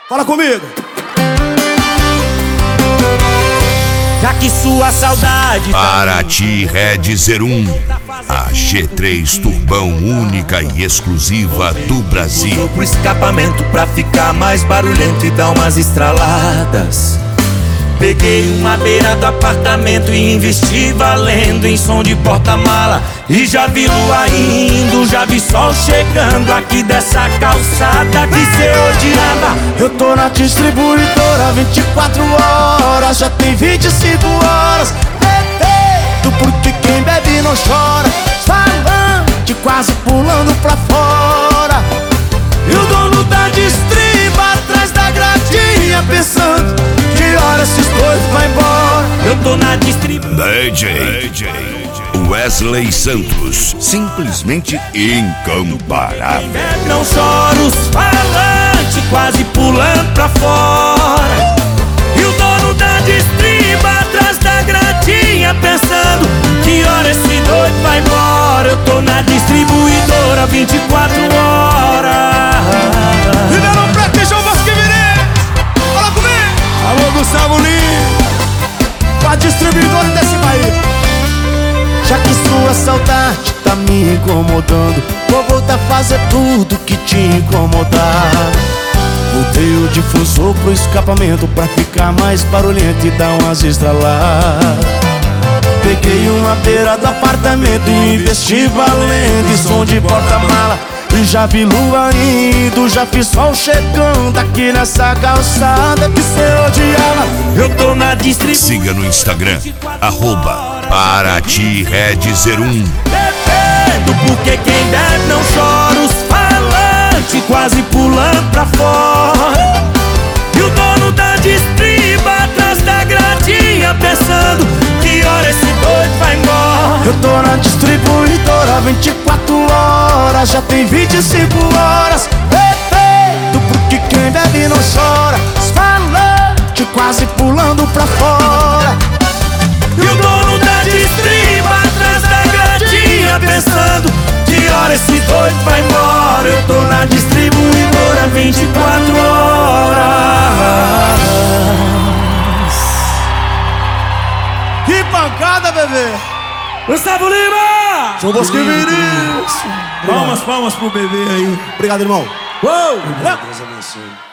Fala comigo. Já que sua saudade Paraty Red 01, a G3 Turbão única e exclusiva do Brasil. pro escapamento pra ficar mais barulhento e dar umas estraladas. Peguei uma beira do apartamento e investi valendo em som de porta-mala. E já vi lua indo, já vi sol chegando aqui dessa calçada que cê odiava. Eu tô na distribuidora 24 horas, já tem 25 horas. Bebendo porque quem bebe não chora, falante quase pulando pra fora. E o dono da distriba atrás da gradinha pensando que hora esses dois vai embora. Eu tô na distribuidora DJ Wesley Santos, simplesmente incomparável. não chora, os falantes quase pulando pra fora. E o dono da distriba atrás da gradinha pensando que hora esse doido vai embora. Eu tô na distribuidora 24 horas. Ribeirão Preto e João Bosquevirê, fala comigo. Alô Gustavo Lima, pra distribuidora desse país. Já que sua saudade tá me incomodando, vou voltar a fazer tudo que te incomodar. Voltei o difusor pro escapamento pra ficar mais barulhento e dar umas estraladas. Peguei uma beira do apartamento e investi valendo em som de porta-mala. E já vi lua indo, já fiz sol chegando aqui nessa calçada que cê odiava. Eu tô na distribuidora. Siga no Instagram, @Paraty Red 01. Bebendo porque quem bebe não chora, os falantes quase pulando pra fora. E o dono da distriba atrás da gradinha pensando que hora esse doido vai embora. Eu tô na distribuidora 24 horas, já tem 25 horas. Bebendo porque quem bebe não chora, os falantes quase pulando pra fora. E o dono da distriba atrás da gradinha pensando que hora esse doido vai embora. Eu tô na distribuidora 24 horas. Que pancada, bebê! Gustavo Lima! João Bosquevirê. Palmas pro bebê aí. Obrigado, irmão. Uou! Deus abençoe.